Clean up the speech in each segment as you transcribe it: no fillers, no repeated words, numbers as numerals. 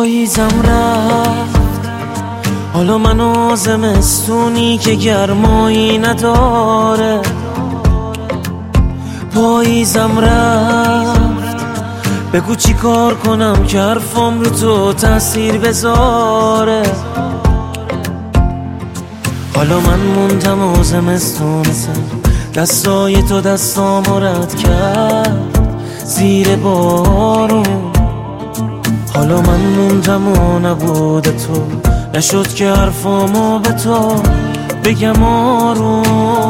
پاییزم رفت، حالا منو زمستونی که گرمایی نداره. پاییزم رفت، بگو چی کار کنم که حرفم رو تو تاثیر بذاره. حالا من موندم و زمستون دستای تو دستامو رد کرد زیر بارون. حالا من موندم و نبود تو، نشد که حرفامو به تو بگم آروم.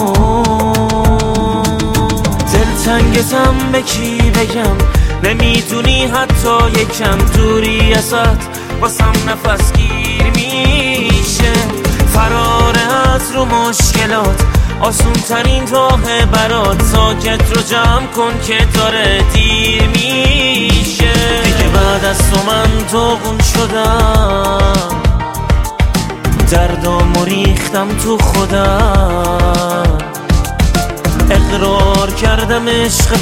دلتنگتم به کی بگم، نمیدونی حتی یکم دوری ازت واسم نفس گیر میشه. فرار از رو مشکلات آسون ترین راه برات، ساکت رو جمع کن که داره دیر میشه. دیگه بعد از تو من داغون شدم، دردامو ریختم تو خودم، اقرار کردم عشق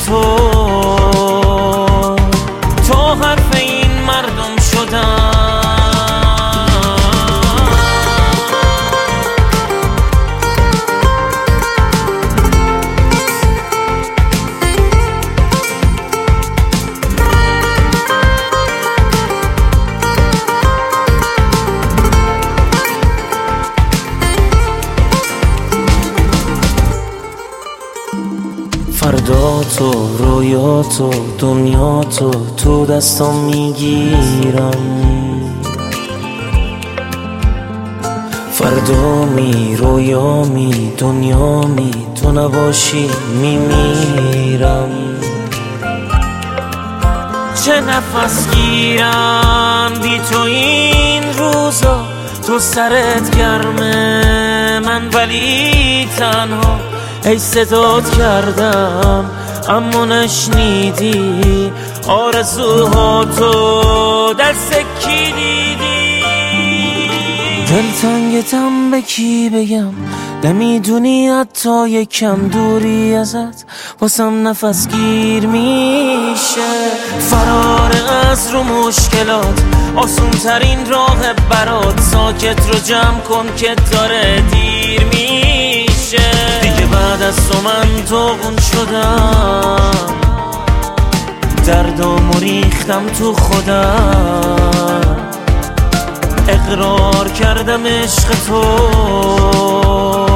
تو حرف این مردم شدم. فردا تو، رویا تو، دنیا تو دستام میگیرم. فردا می، رویا می، دنیا می، تو نباشی میمیرم. چه نفس گیرم بی تو این روزا، تو سرت گرمه من ولی تنها. ای صدات کردم اما نشنیدی، آرزوها تو دست کی دیدی. دلتنگتم به کی بگم، نمیدونی حتی یکم دوری ازت واسم نفس گیر میشه. فرار از رو مشکلات آسون ترین راه برات، ساکت رو جمع کن که داره دیر میشه. دیگه بعد از تو من داغون شدم، دردامو ریختم تو خودم، اقرار کردم عشق تو